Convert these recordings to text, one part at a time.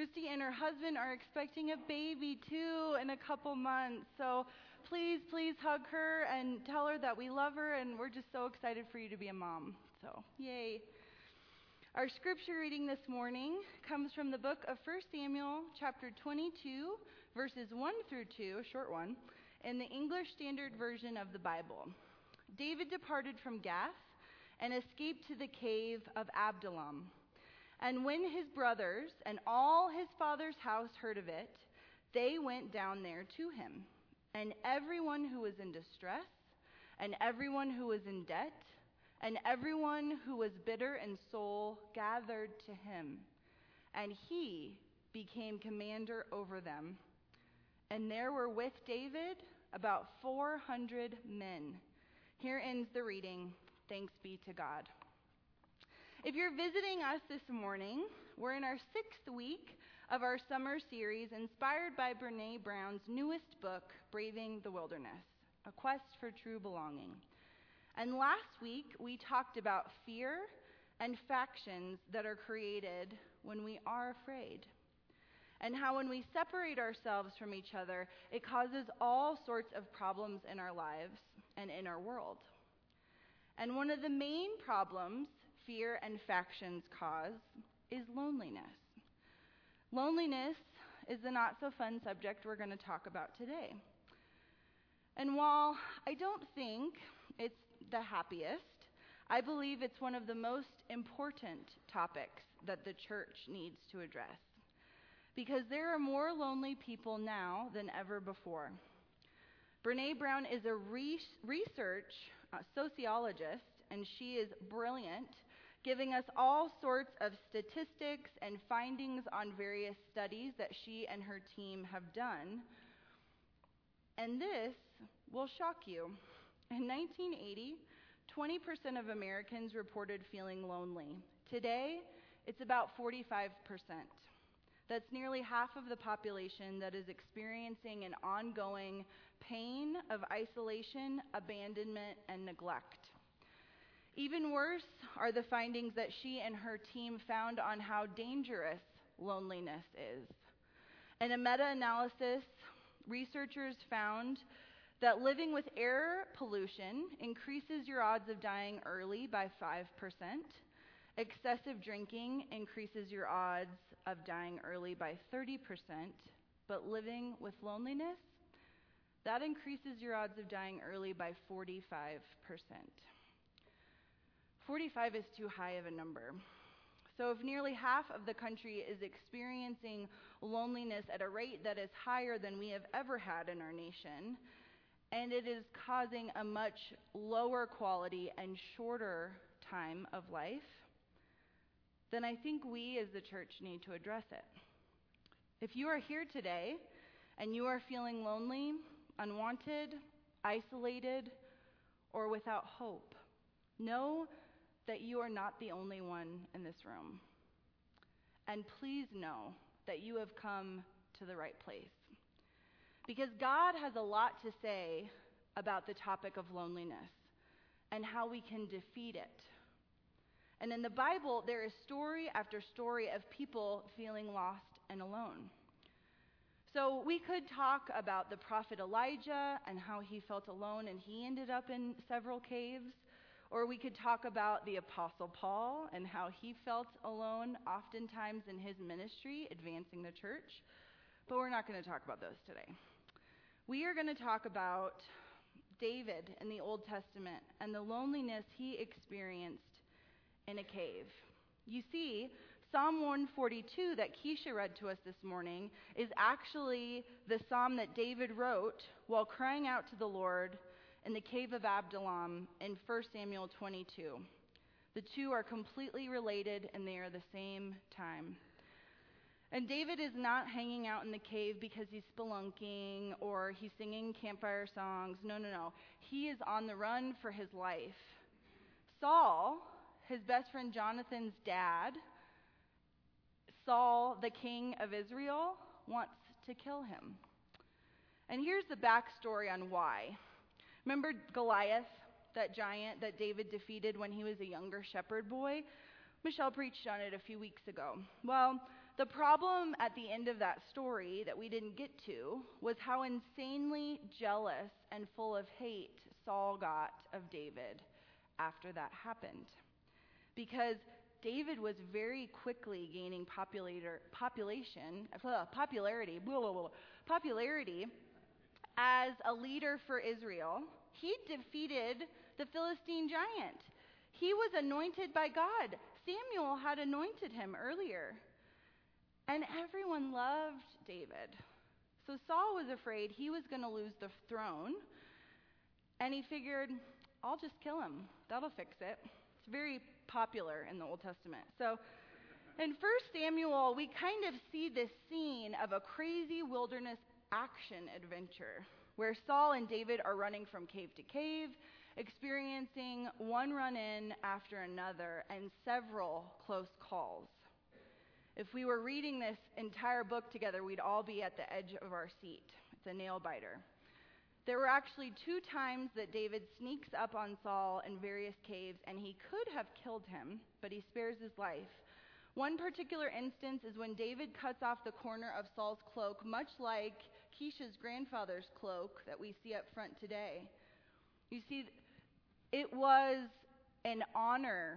Christy and her husband are expecting a baby too in a couple months. So please hug her and tell her that we love her and we're just so excited for you to be a mom. So, yay. Our scripture reading this morning comes from the book of 1 Samuel chapter 22, verses 1 through 2, a short one, in the English Standard Version of the Bible. David departed from Gath and escaped to the cave of Adullam. And when his brothers and all his father's house heard of it, they went down there to him. And everyone who was in distress, and everyone who was in debt, and everyone who was bitter in soul gathered to him. And he became commander over them. And there were with David about 400 men. Here ends the reading. Thanks be to God. If you're visiting us this morning, we're in our 6th week of our summer series inspired by Brené Brown's newest book, Braving the Wilderness, A Quest for True Belonging. And last week, we talked about fear and factions that are created when we are afraid, and how when we separate ourselves from each other, it causes all sorts of problems in our lives and in our world. And one of the main problems fear and factions cause is loneliness. Loneliness is the not-so-fun subject we're going to talk about today. And while I don't think it's the happiest, I believe it's one of the most important topics that the church needs to address. Because there are more lonely people now than ever before. Brené Brown is a research sociologist, and she is brilliant, giving us all sorts of statistics and findings on various studies that she and her team have done. And this will shock you. In 1980, 20% of Americans reported feeling lonely. Today, it's about 45%. That's nearly half of the population that is experiencing an ongoing pain of isolation, abandonment, and neglect. Even worse are the findings that she and her team found on how dangerous loneliness is. In a meta-analysis, researchers found that living with air pollution increases your odds of dying early by 5%. Excessive drinking increases your odds of dying early by 30%. But living with loneliness, that increases your odds of dying early by 45%. 45 is too high of a number. So if nearly half of the country is experiencing loneliness at a rate that is higher than we have ever had in our nation, and it is causing a much lower quality and shorter time of life, then I think we as the church need to address it. If you are here today and you are feeling lonely, unwanted, isolated, or without hope, know that you are not the only one in this room. And please know that you have come to the right place. Because God has a lot to say about the topic of loneliness and how we can defeat it. And in the Bible, there is story after story of people feeling lost and alone. So we could talk about the prophet Elijah and how he felt alone and he ended up in several caves. Or we could talk about the Apostle Paul and how he felt alone oftentimes in his ministry, advancing the church. But we're not going to talk about those today. We are going to talk about David in the Old Testament and the loneliness he experienced in a cave. You see, Psalm 142 that Keisha read to us this morning is actually the psalm that David wrote while crying out to the Lord in the cave of Adullam in 1 Samuel 22. The two are completely related and they are the same time. And David is not hanging out in the cave because he's spelunking or he's singing campfire songs. No. He is on the run for his life. Saul, his best friend Jonathan's dad, Saul, the king of Israel, wants to kill him. And here's the backstory on why. Remember Goliath, that giant that David defeated when he was a younger shepherd boy? Michelle preached on it a few weeks ago. Well, the problem at the end of that story that we didn't get to was how insanely jealous and full of hate Saul got of David after that happened. Because David was very quickly gaining popularity as a leader for Israel. He defeated the Philistine giant. He was anointed by God. Samuel had anointed him earlier. And everyone loved David. So Saul was afraid he was going to lose the throne. And he figured, I'll just kill him. That'll fix it. It's very popular in the Old Testament. So in 1 Samuel, we kind of see this scene of a crazy wilderness action adventure where Saul and David are running from cave to cave, experiencing one run-in after another and several close calls. If we were reading this entire book together, we'd all be at the edge of our seat. It's a nail biter. There were actually 2 times that David sneaks up on Saul in various caves, and he could have killed him, but he spares his life. One particular instance is when David cuts off the corner of Saul's cloak, much like Keisha's grandfather's cloak that we see up front today. You see, it was an honor.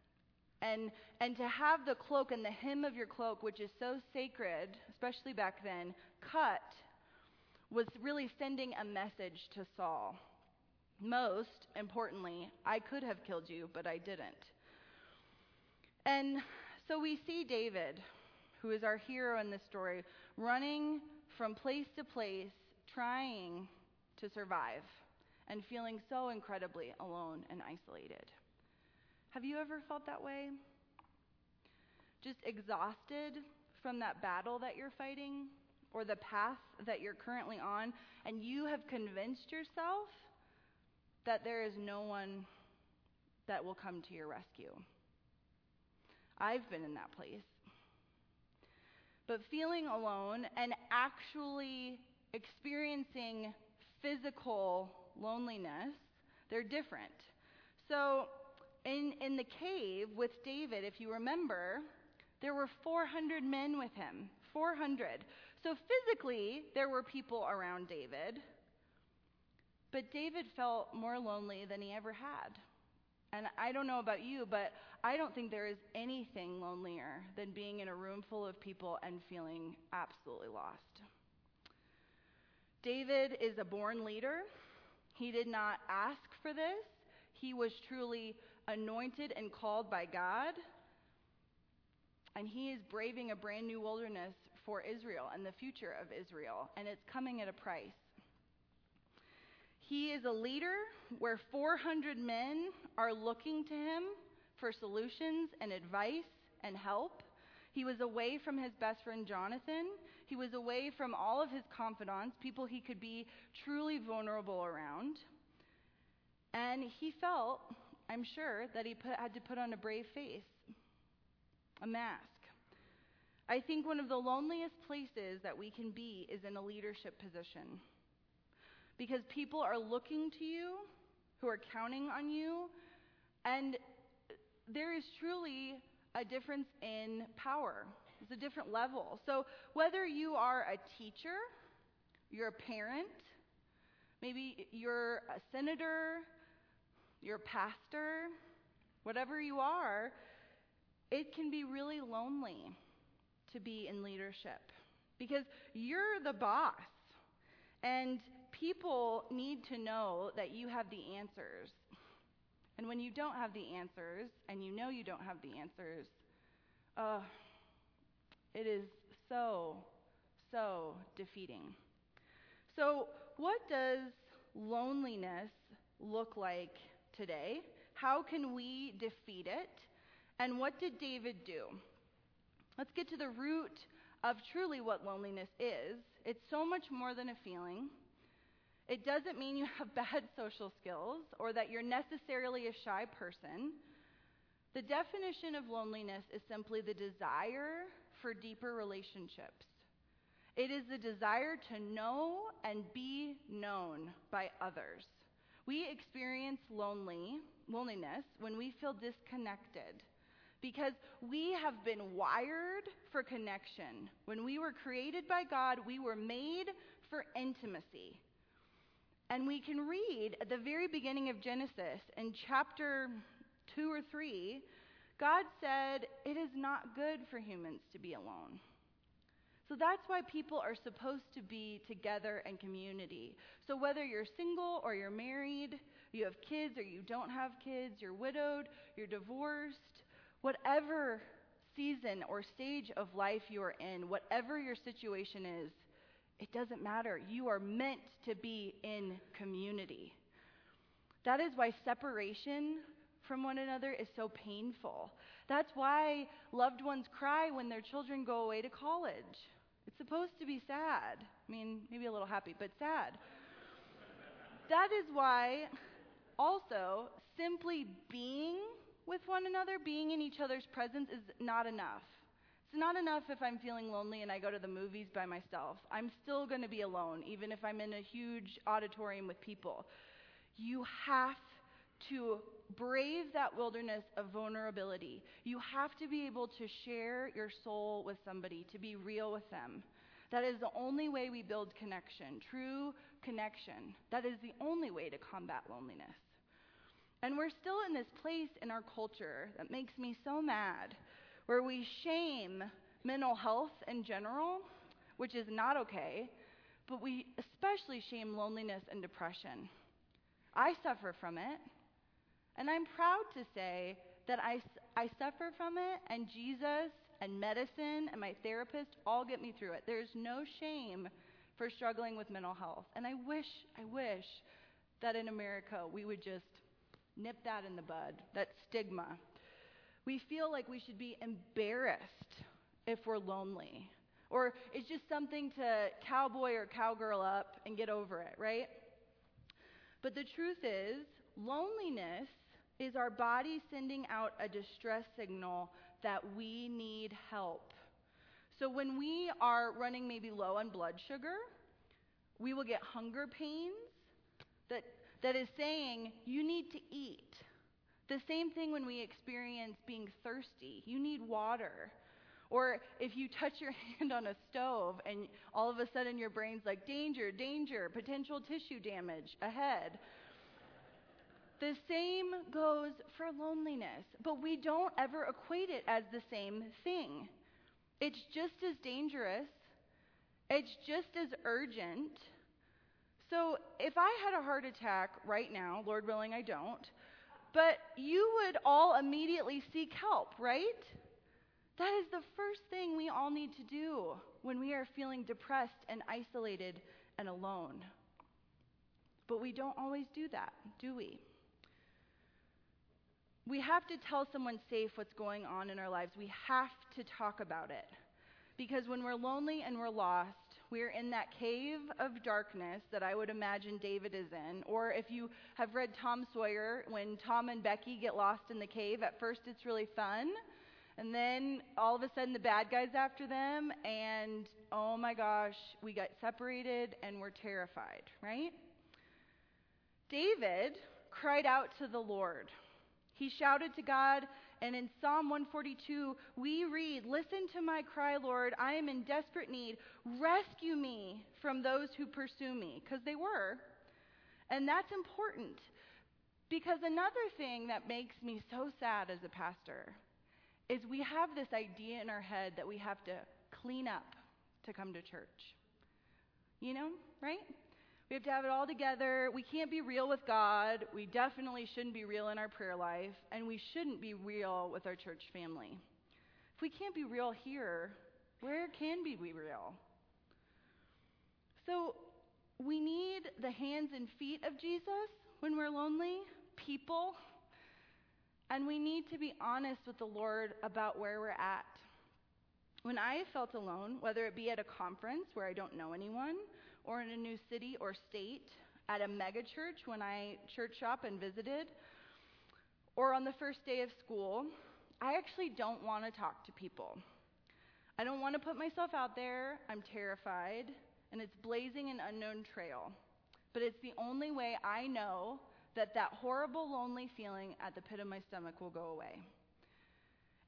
And to have the cloak and the hem of your cloak, which is so sacred, especially back then, cut, was really sending a message to Saul. Most importantly, I could have killed you, but I didn't. And so we see David, who is our hero in this story, running from place to place, trying to survive, and feeling so incredibly alone and isolated. Have you ever felt that way? Just exhausted from that battle that you're fighting or the path that you're currently on, and you have convinced yourself that there is no one that will come to your rescue. I've been in that place. But feeling alone and actually experiencing physical loneliness, they're different. So in the cave with David, if you remember, there were 400 men with him. 400. So physically, there were people around David. But David felt more lonely than he ever had. And I don't know about you, but I don't think there is anything lonelier than being in a room full of people and feeling absolutely lost. David is a born leader. He did not ask for this. He was truly anointed and called by God. And he is braving a brand new wilderness for Israel and the future of Israel. And it's coming at a price. He is a leader where 400 men are looking to him for solutions and advice and help. He was away from his best friend Jonathan. He was away from all of his confidants, people he could be truly vulnerable around. And he felt, I'm sure, that he had to put on a brave face, a mask. I think one of the loneliest places that we can be is in a leadership position. Because people are looking to you, who are counting on you, and there is truly a difference in power. It's a different level. So whether you are a teacher, you're a parent, maybe you're a senator, you're a pastor, whatever you are, it can be really lonely to be in leadership because you're the boss. And people need to know that you have the answers. And when you don't have the answers, and you know you don't have the answers, it is so, so defeating. So what does loneliness look like today? How can we defeat it? And what did David do? Let's get to the root of truly what loneliness is. It's so much more than a feeling. It doesn't mean you have bad social skills or that you're necessarily a shy person. The definition of loneliness is simply the desire for deeper relationships. It is the desire to know and be known by others. We experience loneliness when we feel disconnected, because we have been wired for connection. When we were created by God, we were made for intimacy. And we can read at the very beginning of Genesis, in chapter 2 or 3, God said, "It is not good for humans to be alone." So that's why people are supposed to be together in community. So whether you're single or you're married, you have kids or you don't have kids, you're widowed, you're divorced, whatever season or stage of life you are in, whatever your situation is, it doesn't matter. You are meant to be in community. That is why separation from one another is so painful. That's why loved ones cry when their children go away to college. It's supposed to be sad. I mean, maybe a little happy, but sad. That is why also simply being with one another, being in each other's presence is not enough. It's not enough if I'm feeling lonely and I go to the movies by myself. I'm still going to be alone, even if I'm in a huge auditorium with people. You have to brave that wilderness of vulnerability. You have to be able to share your soul with somebody, to be real with them. That is the only way we build connection, true connection. That is the only way to combat loneliness. And we're still in this place in our culture that makes me so mad, where we shame mental health in general, which is not okay, but we especially shame loneliness and depression. I suffer from it, and I'm proud to say that I suffer from it, and Jesus and medicine and my therapist all get me through it. There's no shame for struggling with mental health, and I wish that in America we would just nip that in the bud, that stigma. We feel like we should be embarrassed if we're lonely, or it's just something to cowboy or cowgirl up and get over it, right? But the truth is, loneliness is our body sending out a distress signal that we need help. So when we are running maybe low on blood sugar, we will get hunger pains that is saying you need to eat. The same thing when we experience being thirsty. You need water. Or if you touch your hand on a stove and all of a sudden your brain's like, danger, danger, potential tissue damage ahead. The same goes for loneliness, but we don't ever equate it as the same thing. It's just as dangerous. It's just as urgent. So if I had a heart attack right now, Lord willing I don't, but you would all immediately seek help, right? That is the first thing we all need to do when we are feeling depressed and isolated and alone. But we don't always do that, do we? We have to tell someone safe what's going on in our lives. We have to talk about it. Because when we're lonely and we're lost, we're in that cave of darkness that I would imagine David is in. Or if you have read Tom Sawyer, when Tom and Becky get lost in the cave, at first it's really fun. And then all of a sudden the bad guy's after them, and oh my gosh, we got separated and we're terrified, right? David cried out to the Lord. He shouted to God, and in Psalm 142, we read, "Listen to my cry, Lord. I am in desperate need. Rescue me from those who pursue me," because they were. And that's important, because another thing that makes me so sad as a pastor is we have this idea in our head that we have to clean up to come to church. You know, right? We have to have it all together. We can't be real with God. We definitely shouldn't be real in our prayer life. And we shouldn't be real with our church family. If we can't be real here, where can we be real? So we need the hands and feet of Jesus when we're lonely, people. And we need to be honest with the Lord about where we're at. When I felt alone, whether it be at a conference where I don't know anyone, or in a new city or state, at a mega church when I church shop and visited, or on the first day of school, I actually don't want to talk to people. I don't want to put myself out there. I'm terrified, and it's blazing an unknown trail. But it's the only way I know that horrible lonely feeling at the pit of my stomach will go away.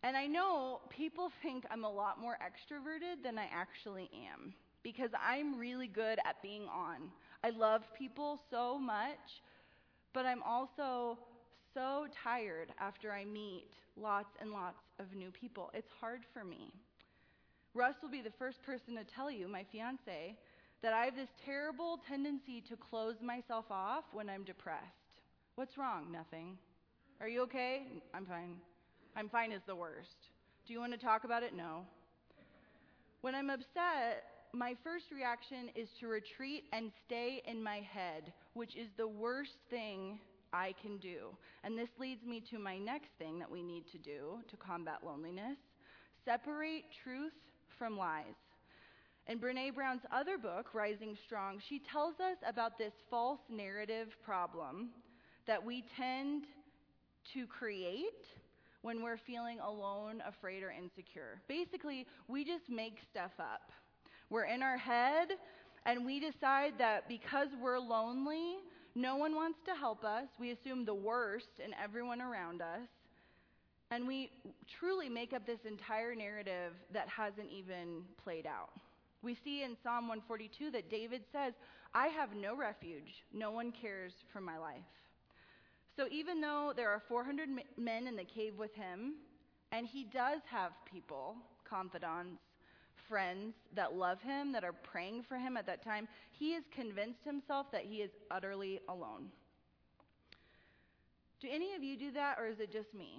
And I know people think I'm a lot more extroverted than I actually am because I'm really good at being on. I love people so much, but I'm also so tired after I meet lots and lots of new people. It's hard for me. Russ will be the first person to tell you, my fiance, that I have this terrible tendency to close myself off when I'm depressed. What's wrong? Nothing. Are you okay? I'm fine. I'm fine is the worst. Do you want to talk about it? No. When I'm upset, my first reaction is to retreat and stay in my head, which is the worst thing I can do. And this leads me to my next thing that we need to do to combat loneliness: separate truth from lies. In Brené Brown's other book, Rising Strong, she tells us about this false narrative problem that we tend to create when we're feeling alone, afraid, or insecure. Basically, we just make stuff up. We're in our head, and we decide that because we're lonely, no one wants to help us. We assume the worst in everyone around us. And we truly make up this entire narrative that hasn't even played out. We see in Psalm 142 that David says, "I have no refuge. No one cares for my life." So even though there are 400 men in the cave with him, and he does have people, confidants, friends that love him, that are praying for him at that time, he has convinced himself that he is utterly alone. Do any of you do that, or is it just me?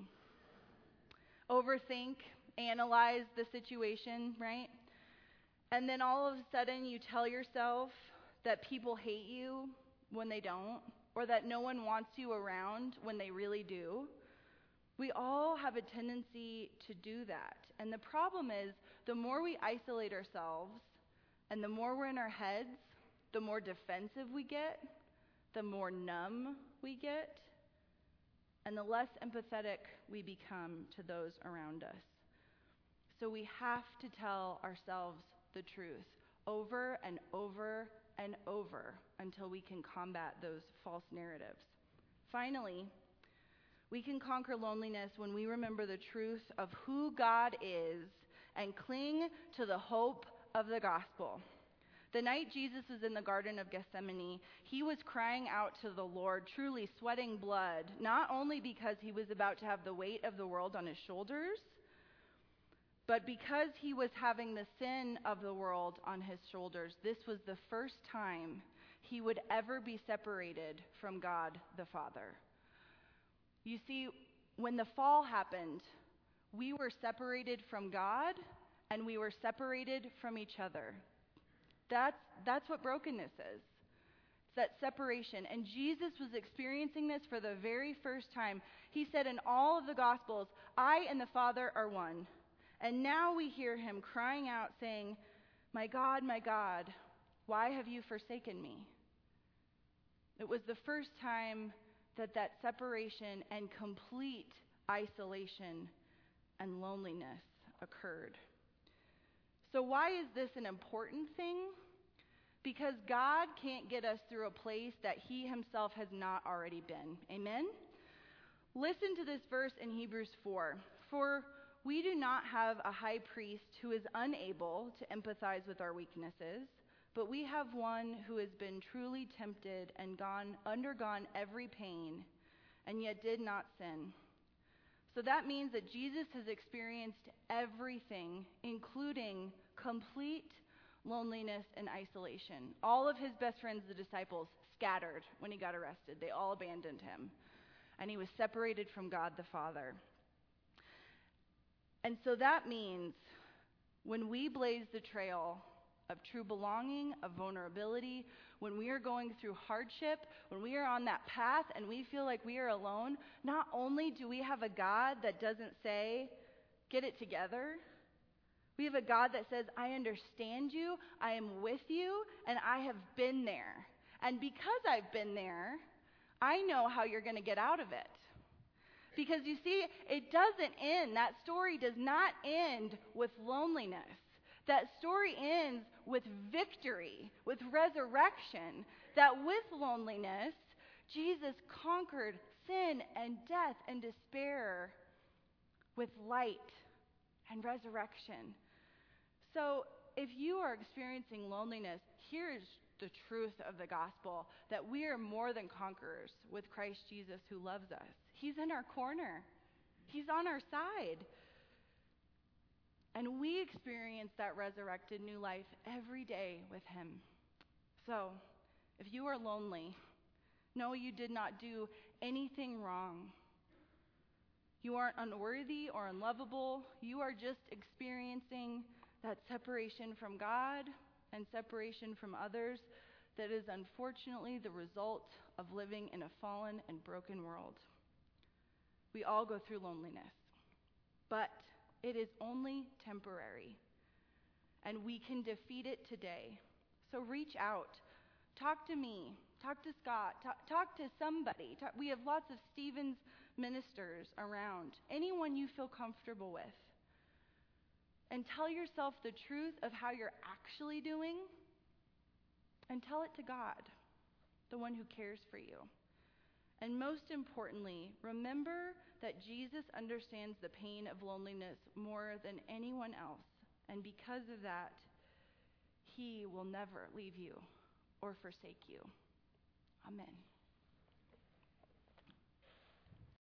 Overthink, analyze the situation, right? And then all of a sudden you tell yourself that people hate you when they don't, or that no one wants you around when they really do. We all have a tendency to do that. And the problem is, the more we isolate ourselves and the more we're in our heads, the more defensive we get, the more numb we get, and the less empathetic we become to those around us. So we have to tell ourselves the truth over and over and over until we can combat those false narratives. Finally, we can conquer loneliness when we remember the truth of who God is and cling to the hope of the gospel. The night Jesus was in the Garden of Gethsemane, he was crying out to the Lord, truly sweating blood, not only because he was about to have the weight of the world on his shoulders, but because he was having the sin of the world on his shoulders. This was the first time he would ever be separated from God the Father. You see, when the fall happened, we were separated from God and we were separated from each other. That's what brokenness is. It's that separation. And Jesus was experiencing this for the very first time. He said in all of the Gospels, "I and the Father are one." And now we hear him crying out, saying, my God, why have you forsaken me?" It was the first time that separation and complete isolation and loneliness occurred. So why is this an important thing? Because God can't get us through a place that he himself has not already been. Amen? Listen to this verse in Hebrews 4. "For we do not have a high priest who is unable to empathize with our weaknesses, but we have one who has been truly tempted and undergone every pain, and yet did not sin." So that means that Jesus has experienced everything, including complete loneliness and isolation. All of his best friends, the disciples, scattered when he got arrested. They all abandoned him. And he was separated from God the Father. And so that means when we blaze the trail of true belonging, of vulnerability, when we are going through hardship, when we are on that path and we feel like we are alone, not only do we have a God that doesn't say, "Get it together," we have a God that says, "I understand you, I am with you, and I have been there. And because I've been there, I know how you're going to get out of it." Because you see, it doesn't end. That story does not end with loneliness. That story ends with victory, with resurrection. That with loneliness, Jesus conquered sin and death and despair with light and resurrection. So if you are experiencing loneliness, here's the truth of the gospel, that we are more than conquerors with Christ Jesus who loves us. He's in our corner. He's on our side. And we experience that resurrected new life every day with him. So, if you are lonely, know you did not do anything wrong. You aren't unworthy or unlovable. You are just experiencing that separation from God and separation from others that is unfortunately the result of living in a fallen and broken world. We all go through loneliness, but it is only temporary, and we can defeat it today. So reach out. Talk to me. Talk to Scott. Talk to somebody. We have lots of Stevens ministers around. Anyone you feel comfortable with. And tell yourself the truth of how you're actually doing, and tell it to God, the one who cares for you. And most importantly, remember that Jesus understands the pain of loneliness more than anyone else. And because of that, he will never leave you or forsake you. Amen.